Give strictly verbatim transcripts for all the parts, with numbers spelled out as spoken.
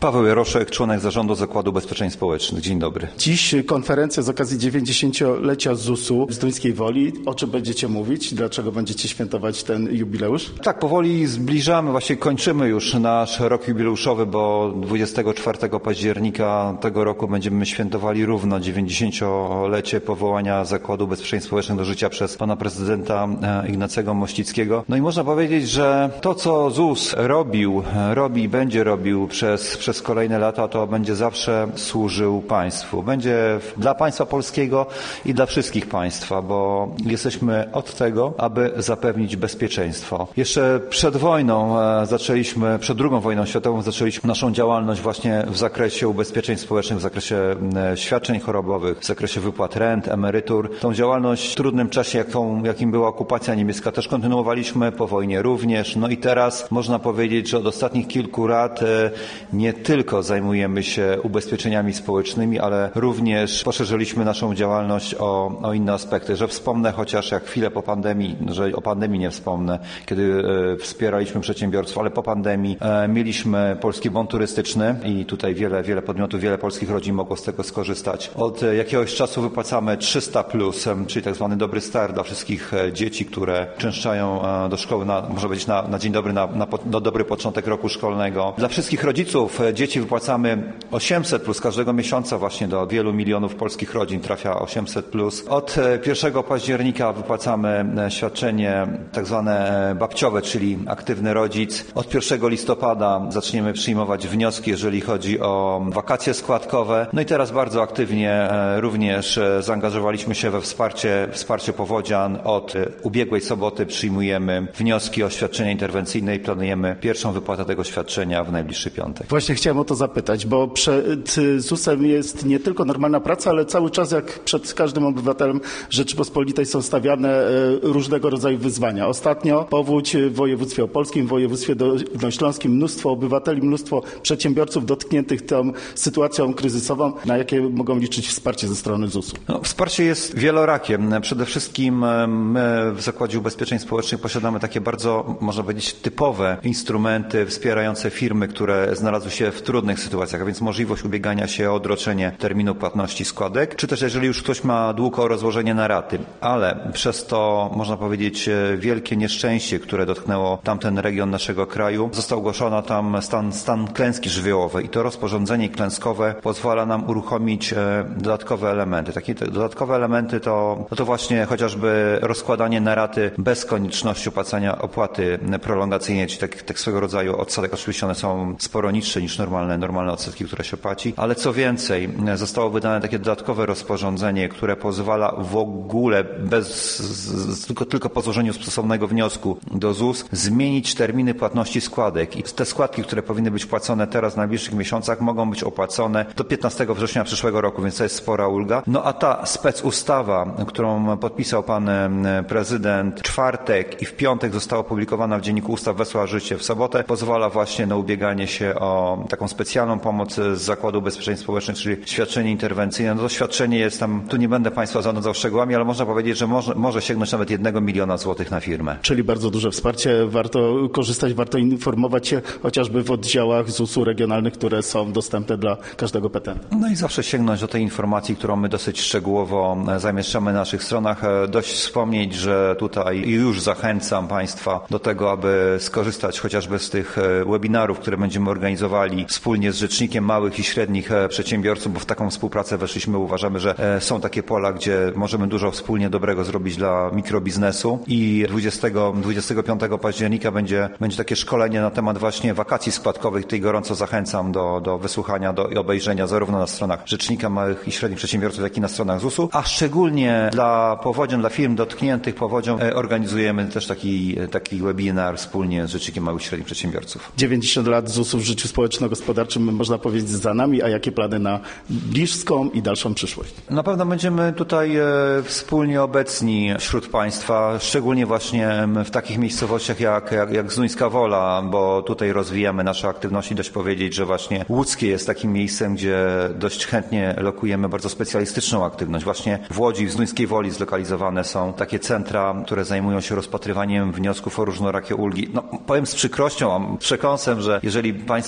Paweł Jaroszek, członek zarządu Zakładu Ubezpieczeń Społecznych. Dzień dobry. Dziś konferencja z okazji dziewięćdziesięciolecia zusu w Zduńskiej Woli. O czym będziecie mówić? Dlaczego będziecie świętować ten jubileusz? Tak, powoli zbliżamy, właśnie kończymy już nasz rok jubileuszowy, bo dwudziestego czwartego października tego roku będziemy świętowali równo dziewięćdziesięciolecie powołania Zakładu Ubezpieczeń Społecznych do życia przez pana prezydenta Ignacego Mościckiego. No i można powiedzieć, że to, co ZUS robił, robi i będzie robił przez, przez kolejne lata, to będzie zawsze służył państwu. Będzie dla państwa polskiego i dla wszystkich państwa, bo jesteśmy od tego, aby zapewnić bezpieczeństwo. Jeszcze przed wojną zaczęliśmy, przed drugą wojną światową zaczęliśmy naszą działalność właśnie w zakresie ubezpieczeń społecznych, w zakresie świadczeń chorobowych, w zakresie wypłat rent, emerytur. Tą działalność w trudnym czasie, jaką, jakim była okupacja niemiecka, też kontynuowaliśmy, po wojnie również. No i teraz można powiedzieć, że od ostatnich kilku lat nie tylko zajmujemy się ubezpieczeniami społecznymi, ale również poszerzyliśmy naszą działalność o, o inne aspekty, że wspomnę chociaż jak chwilę po pandemii, że o pandemii nie wspomnę, kiedy e, wspieraliśmy przedsiębiorców, ale po pandemii e, mieliśmy Polski Bon Turystyczny i tutaj wiele, wiele podmiotów, wiele polskich rodzin mogło z tego skorzystać. Od e, jakiegoś czasu wypłacamy trzysta plus, e, czyli tak zwany dobry start dla wszystkich e, dzieci, które częszczają e, do szkoły, na, może być na, na dzień dobry, na, na, na dobry początek roku szkolnego. Dla wszystkich rodziców e, dzieci wypłacamy osiemset plus każdego miesiąca, właśnie do wielu milionów polskich rodzin trafia osiemset plus. Od pierwszego października wypłacamy świadczenie tak zwane babciowe, czyli aktywny rodzic. Od pierwszego listopada zaczniemy przyjmować wnioski, jeżeli chodzi o wakacje składkowe. No i teraz bardzo aktywnie również zaangażowaliśmy się we wsparcie, wsparcie powodzian. Od ubiegłej soboty przyjmujemy wnioski o świadczenie interwencyjne i planujemy pierwszą wypłatę tego świadczenia w najbliższy piątek. Właśnie chciałem o to zapytać, bo przed zusem jest nie tylko normalna praca, ale cały czas jak przed każdym obywatelem Rzeczypospolitej są stawiane różnego rodzaju wyzwania. Ostatnio powódź w województwie opolskim, w województwie dolnośląskim, mnóstwo obywateli, mnóstwo przedsiębiorców dotkniętych tą sytuacją kryzysową, na jakie mogą liczyć wsparcie ze strony zusu. No, wsparcie jest wielorakie. Przede wszystkim my w Zakładzie Ubezpieczeń Społecznych posiadamy takie bardzo, można powiedzieć, typowe instrumenty wspierające firmy, które znalazły się w trudnych sytuacjach, a więc możliwość ubiegania się o odroczenie terminu płatności składek, czy też jeżeli już ktoś ma dług o rozłożenie na raty, ale przez to, można powiedzieć, wielkie nieszczęście, które dotknęło tamten region naszego kraju, został ogłoszony tam stan, stan klęski żywiołowej i to rozporządzenie klęskowe pozwala nam uruchomić dodatkowe elementy. Takie dodatkowe elementy to, no to właśnie chociażby rozkładanie na raty bez konieczności opłacania opłaty prolongacyjnej, czyli tak, tak swego rodzaju odsetek. Oczywiście one są sporo niższe niż normalne, normalne odsetki, które się płaci, ale co więcej, zostało wydane takie dodatkowe rozporządzenie, które pozwala w ogóle bez, z, tylko, tylko po złożeniu stosownego wniosku do ZUS zmienić terminy płatności składek i te składki, które powinny być płacone teraz w najbliższych miesiącach, mogą być opłacone do piętnastego września przyszłego roku, więc to jest spora ulga. No a ta specustawa, którą podpisał pan prezydent w czwartek i w piątek została opublikowana w Dzienniku Ustaw Wesła Życie w sobotę, pozwala właśnie na ubieganie się o taką specjalną pomoc z Zakładu Ubezpieczeń Społecznych, czyli świadczenie interwencyjne. No to świadczenie jest tam, tu nie będę państwa zanudzał szczegółami, ale można powiedzieć, że może, może sięgnąć nawet jednego miliona złotych na firmę. Czyli bardzo duże wsparcie, warto korzystać, warto informować się chociażby w oddziałach zusu regionalnych, które są dostępne dla każdego petenta. No i zawsze sięgnąć do tej informacji, którą my dosyć szczegółowo zamieszczamy na naszych stronach. Dość wspomnieć, że tutaj już zachęcam państwa do tego, aby skorzystać chociażby z tych webinarów, które będziemy organizowali wspólnie z Rzecznikiem Małych i Średnich Przedsiębiorców, bo w taką współpracę weszliśmy. Uważamy, że są takie pola, gdzie możemy dużo wspólnie dobrego zrobić dla mikrobiznesu i dwudziestego, dwudziestego piątego października będzie, będzie takie szkolenie na temat właśnie wakacji składkowych. Tutaj gorąco zachęcam do, do wysłuchania do, i obejrzenia zarówno na stronach Rzecznika Małych i Średnich Przedsiębiorców, jak i na stronach zusu, a szczególnie dla powodzian, dla firm dotkniętych powodzią organizujemy też taki, taki webinar wspólnie z Rzecznikiem Małych i Średnich Przedsiębiorców. dziewięćdziesiąt lat zusu w życiu społeczno-gospodarczym, można powiedzieć, za nami, a jakie plany na bliską i dalszą przyszłość? Na pewno będziemy tutaj e, wspólnie obecni wśród państwa, szczególnie właśnie w takich miejscowościach jak, jak, jak Zduńska Wola, bo tutaj rozwijamy nasze aktywności. Dość powiedzieć, że właśnie Łódzkie jest takim miejscem, gdzie dość chętnie lokujemy bardzo specjalistyczną aktywność. Właśnie w Łodzi, w Zduńskiej Woli zlokalizowane są takie centra, które zajmują się rozpatrywaniem wniosków o różnorakie ulgi. No, powiem z przykrością, przekąsem, że jeżeli państwo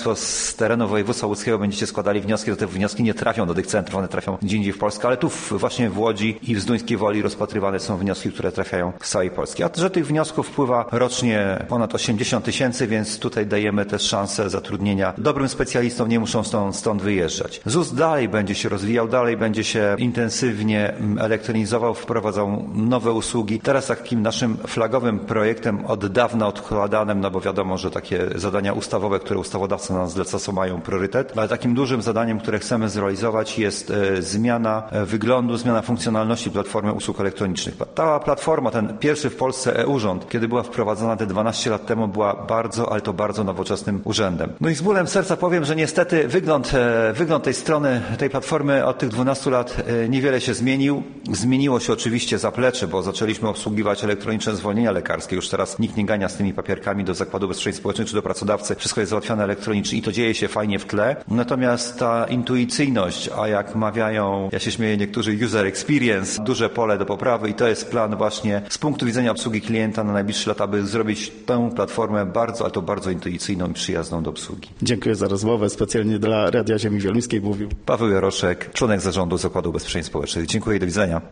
z terenu województwa łódzkiego będziecie składali wnioski, to te wnioski nie trafią do tych centrów, one trafią gdzie indziej w Polskę, ale tu właśnie w Łodzi i w Zduńskiej Woli rozpatrywane są wnioski, które trafiają z całej Polski. A że tych wniosków wpływa rocznie ponad osiemdziesiąt tysięcy, więc tutaj dajemy też szansę zatrudnienia dobrym specjalistom, nie muszą stąd, stąd wyjeżdżać. ZUS dalej będzie się rozwijał, dalej będzie się intensywnie elektronizował, wprowadzał nowe usługi. Teraz takim naszym flagowym projektem od dawna odkładanym, no bo wiadomo, że takie zadania ustawowe, które ustawodawca nam zleca, są mają priorytet, ale takim dużym zadaniem, które chcemy zrealizować, jest e, zmiana e, wyglądu, zmiana funkcjonalności platformy usług elektronicznych. Ta platforma, ten pierwszy w Polsce e-urząd, kiedy była wprowadzona te dwanaście lat temu, była bardzo, ale to bardzo nowoczesnym urzędem. No i z bólem serca powiem, że niestety wygląd, e, wygląd tej strony, tej platformy od tych dwunastu lat e, niewiele się zmienił. Zmieniło się oczywiście zaplecze, bo zaczęliśmy obsługiwać elektroniczne zwolnienia lekarskie. Już teraz nikt nie gania z tymi papierkami do Zakładu Ubezpieczeń Społecznych czy do pracodawcy. Wszystko jest załatwiane elektronicznie i to dzieje się fajnie w tle. Natomiast ta intuicyjność, a jak mawiają, ja się śmieję niektórzy, user experience, duże pole do poprawy i to jest plan właśnie z punktu widzenia obsługi klienta na najbliższe lata, aby zrobić tę platformę bardzo, ale to bardzo intuicyjną i przyjazną do obsługi. Dziękuję za rozmowę. Specjalnie dla Radia Ziemi Wieluńskiej mówił Paweł Jaroszek, członek zarządu Zakładu Ubezpieczeń Społecznych. Dziękuję i do widzenia.